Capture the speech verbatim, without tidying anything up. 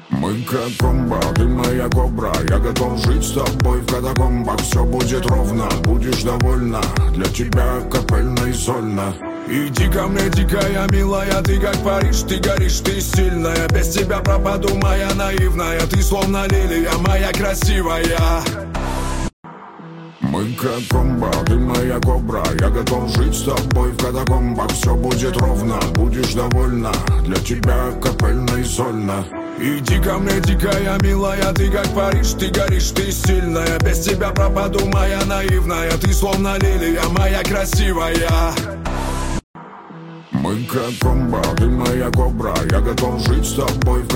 Мы катакомба, ты моя кобра. Я готов жить с тобой в катакомбах. Все будет ровно, будешь довольна. Для тебя капельно и сольно. Иди ко мне, дикая, милая. Ты как Париж, ты горишь, ты сильная. Без тебя пропаду, моя наивная. Ты словно лилия, моя красивая. Мы катакомба, ты моя кобра. Я готов жить с тобой в катакомбах. Все будет ровно, будешь довольна. Для тебя капельно и сольно. Иди ко мне, дикая, милая. Ты как Париж, ты горишь, ты сильная. Без тебя пропаду, моя наивная. Ты словно лилия, моя красивая. Мы катакомба, ты моя кобра. Я готов жить с тобой в